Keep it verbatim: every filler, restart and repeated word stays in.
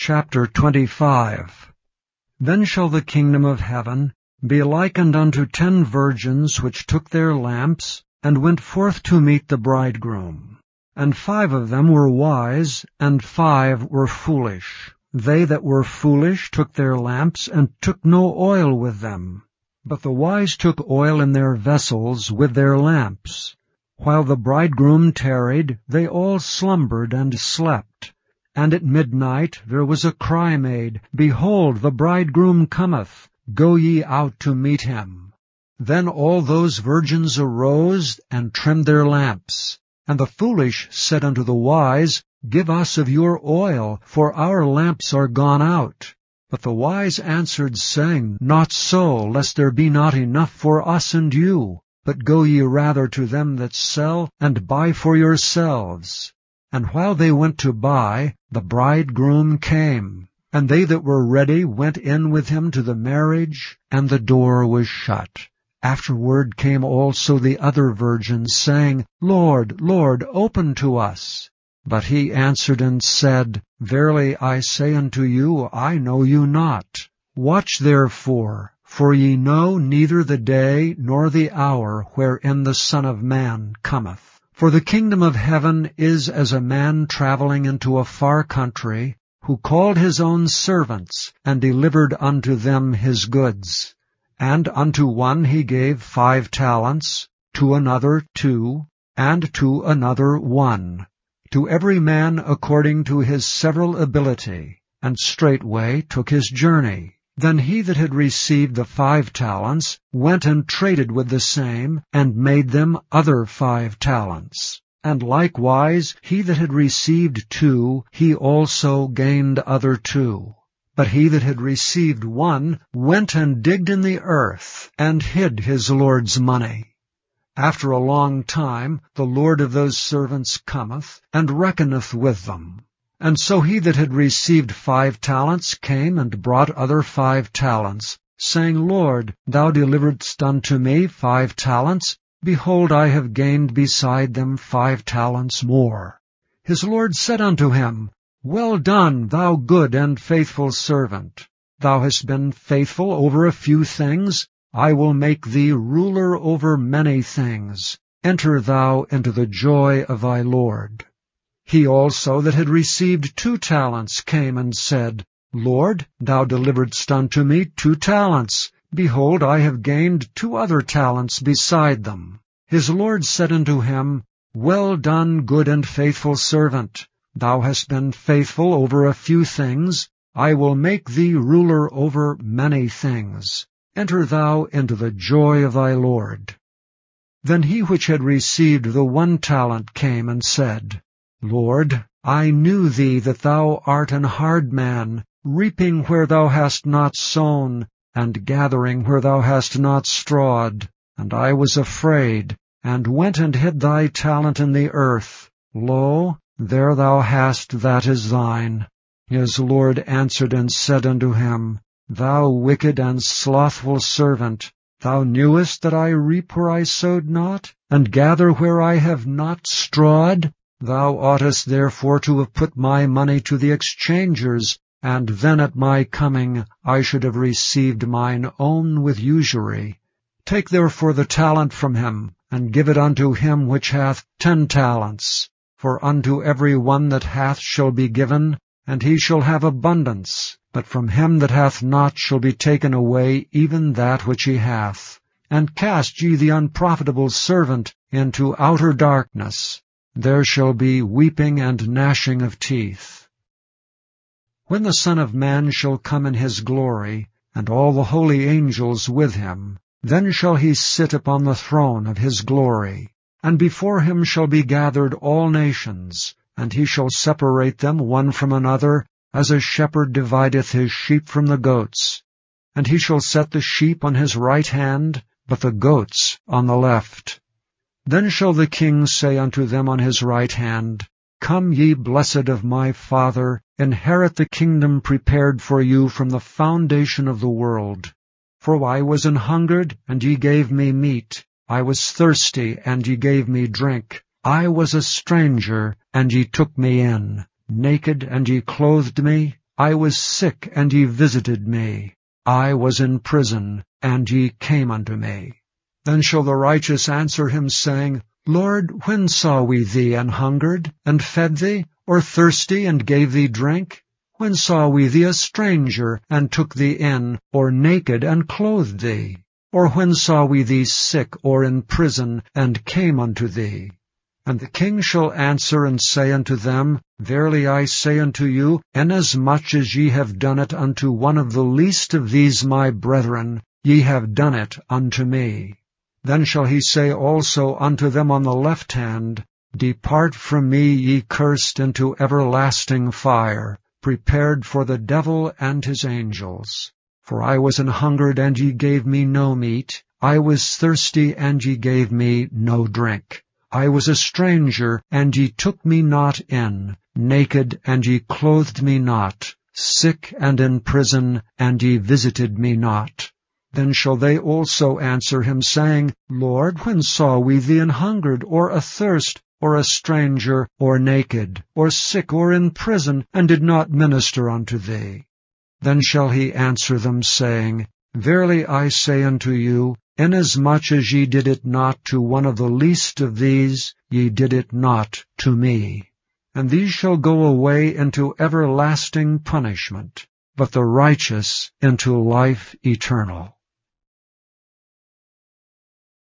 Chapter twenty-five. Then shall the kingdom of heaven be likened unto ten virgins which took their lamps, and went forth to meet the bridegroom. And five of them were wise, and five were foolish. They that were foolish took their lamps, and took no oil with them. But the wise took oil in their vessels with their lamps. While the bridegroom tarried, they all slumbered and slept. And at midnight there was a cry made, Behold, the bridegroom cometh, go ye out to meet him. Then all those virgins arose, and trimmed their lamps. And the foolish said unto the wise, Give us of your oil, for our lamps are gone out. But the wise answered, saying, Not so, lest there be not enough for us and you. But go ye rather to them that sell, and buy for yourselves. And while they went to buy, the bridegroom came. And they that were ready went in with him to the marriage, and the door was shut. Afterward came also the other virgins, saying, Lord, Lord, open to us. But he answered and said, Verily I say unto you, I know you not. Watch therefore, for ye know neither the day nor the hour wherein the Son of Man cometh. For the kingdom of heaven is as a man traveling into a far country, who called his own servants, and delivered unto them his goods. And unto one he gave five talents, to another two, and to another one, to every man according to his several ability, and straightway took his journey. Then he that had received the five talents went and traded with the same, and made them other five talents. And likewise he that had received two, he also gained other two. But he that had received one went and digged in the earth, and hid his Lord's money. After a long time the Lord of those servants cometh, and reckoneth with them. And so he that had received five talents came and brought other five talents, saying, Lord, thou deliveredst unto me five talents. Behold, I have gained beside them five talents more. His Lord said unto him, Well done, thou good and faithful servant. Thou hast been faithful over a few things. I will make thee ruler over many things. Enter thou into the joy of thy Lord. He also that had received two talents came and said, Lord, thou deliveredst unto me two talents. Behold, I have gained two other talents beside them. His Lord said unto him, Well done, good and faithful servant. Thou hast been faithful over a few things. I will make thee ruler over many things. Enter thou into the joy of thy Lord. Then he which had received the one talent came and said, Lord, I knew thee that thou art an hard man, reaping where thou hast not sown, and gathering where thou hast not strawed. And I was afraid, and went and hid thy talent in the earth. Lo, there thou hast that is thine. His Lord answered and said unto him, Thou wicked and slothful servant, thou knewest that I reap where I sowed not, and gather where I have not strawed? Thou oughtest therefore to have put my money to the exchangers, and then at my coming I should have received mine own with usury. Take therefore the talent from him, and give it unto him which hath ten talents. For unto every one that hath shall be given, and he shall have abundance. But from him that hath not shall be taken away even that which he hath. And cast ye the unprofitable servant into outer darkness. There shall be weeping and gnashing of teeth. When the Son of Man shall come in his glory, and all the holy angels with him, then shall he sit upon the throne of his glory. And before him shall be gathered all nations, and he shall separate them one from another, as a shepherd divideth his sheep from the goats. And he shall set the sheep on his right hand, but the goats on the left. Then shall the King say unto them on his right hand, Come ye blessed of my Father, inherit the kingdom prepared for you from the foundation of the world. For I was an hungered, and ye gave me meat. I was thirsty, and ye gave me drink. I was a stranger, and ye took me in. naked, and ye clothed me, I was sick, and ye visited me. I was in prison, and ye came unto me. Then shall the righteous answer him, saying, Lord, when saw we thee an hungered, and fed thee, or thirsty, and gave thee drink? When saw we thee a stranger, and took thee in, or naked, and clothed thee? Or when saw we thee sick, or in prison, and came unto thee? And the king shall answer and say unto them, Verily I say unto you, inasmuch as ye have done it unto one of the least of these my brethren, ye have done it unto me. Then shall he say also unto them on the left hand, Depart from me, ye cursed, into everlasting fire, prepared for the devil and his angels. For I was an hungered, and ye gave me no meat. I was thirsty, and ye gave me no drink. I was a stranger, and ye took me not in, naked, and ye clothed me not, sick and in prison, and ye visited me not. Then shall they also answer him, saying, Lord, when saw we thee an hungered, or athirst, or a stranger, or naked, or sick, or in prison, and did not minister unto thee? Then shall he answer them, saying, Verily I say unto you, inasmuch as ye did it not to one of the least of these, ye did it not to me. And these shall go away into everlasting punishment, but the righteous into life eternal.